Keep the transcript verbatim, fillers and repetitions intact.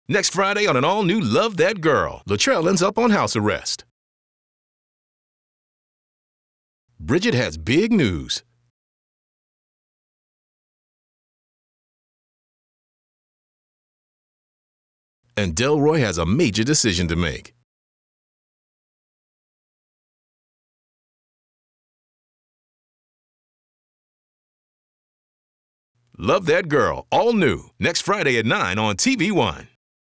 Next Friday on an all-new Love That Girl, Latrell ends up on house arrest. Bridget has big news. And Delroy has a major decision to make. Love That Girl, all new, next Friday at nine on T V One.